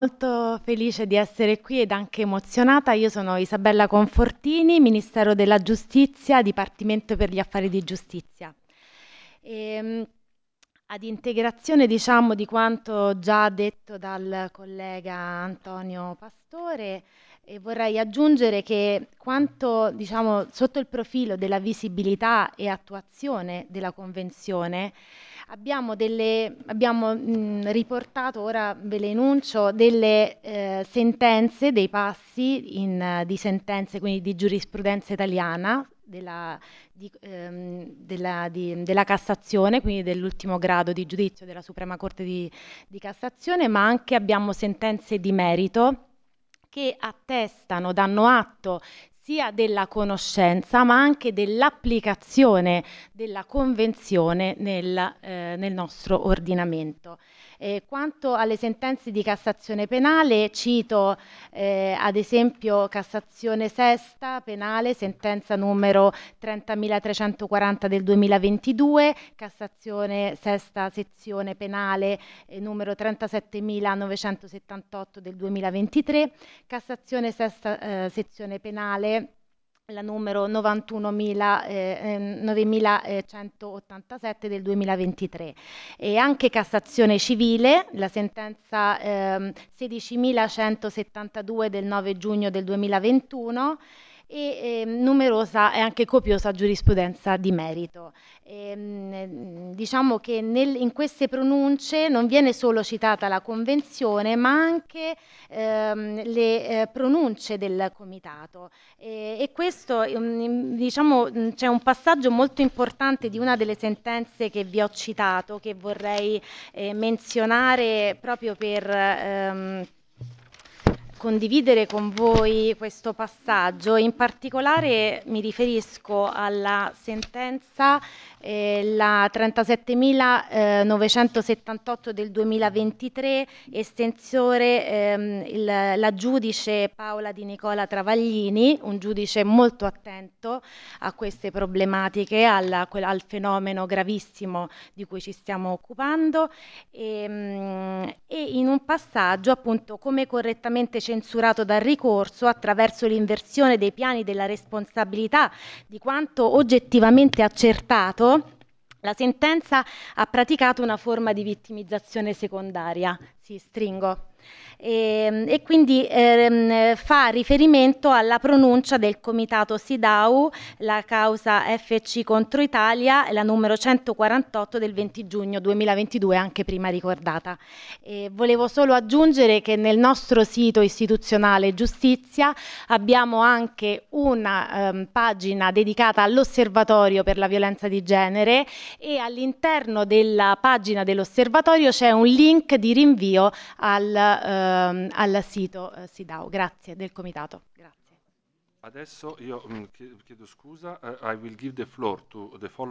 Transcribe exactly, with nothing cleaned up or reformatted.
Molto felice di essere qui ed anche emozionata. Io sono Isabella Confortini, Ministero della Giustizia, Dipartimento per gli Affari di Giustizia. Ehm, Ad integrazione, diciamo, di quanto già detto dal collega Antonio Pastore, e vorrei aggiungere che quanto, diciamo, sotto il profilo della visibilità e attuazione della Convenzione, abbiamo, delle, abbiamo mh, riportato, ora ve le enuncio, delle eh, sentenze, dei passi in, eh, di sentenze, quindi di giurisprudenza italiana, della, di, ehm, della, di- della Cassazione, quindi dell'ultimo grado di giudizio della Suprema Corte di, di Cassazione, ma anche abbiamo sentenze di merito che attestano, danno atto sia della conoscenza ma anche dell'applicazione della Convenzione nel, eh, nel nostro ordinamento. Eh, quanto alle sentenze di Cassazione penale, cito eh, ad esempio Cassazione sesta penale, sentenza numero trentamilatrecentoquaranta del duemilaventidue, Cassazione sesta sezione penale eh, numero trentasettemilanovecestosettantotto del duemilaventitré, Cassazione sesta eh, sezione penale la numero novantunomila, eh, novemilacentottantasette del duemilaventitré, e anche Cassazione civile, la sentenza ehm, sedicimilacentosettantadue del nove giugno del duemilaventuno, e eh, numerosa e anche copiosa giurisprudenza di merito. Ehm, diciamo che nel, in queste pronunce non viene solo citata la Convenzione, ma anche ehm, le eh, pronunce del Comitato. E, e questo, ehm, diciamo, mh, c'è un passaggio molto importante di una delle sentenze che vi ho citato, che vorrei eh, menzionare proprio per ehm, condividere con voi questo passaggio. In particolare mi riferisco alla sentenza eh, la trentasettemilanovecestosettantotto del duemilaventitré, estensore ehm, il, la giudice Paola Di Nicola Travaglini, un giudice molto attento a queste problematiche, alla, al fenomeno gravissimo di cui ci stiamo occupando, e, mh, e in un passaggio, appunto, come correttamente censurato dal ricorso, attraverso l'inversione dei piani della responsabilità di quanto oggettivamente accertato, la sentenza ha praticato una forma di vittimizzazione secondaria. Sì, stringo. E, e quindi ehm, fa riferimento alla pronuncia del comitato SIDAU, la causa F C contro Italia, la numero centoquarantotto del venti giugno duemilaventidue, anche prima ricordata. E volevo solo aggiungere che nel nostro sito istituzionale Giustizia abbiamo anche una ehm, pagina dedicata all'Osservatorio per la violenza di genere, e all'interno della pagina dell'Osservatorio c'è un link di rinvio al, ehm, al sito eh, SIDAU. Grazie, del comitato. Grazie. Adesso io mm, chie- chiedo scusa, eh, I will give the floor to the following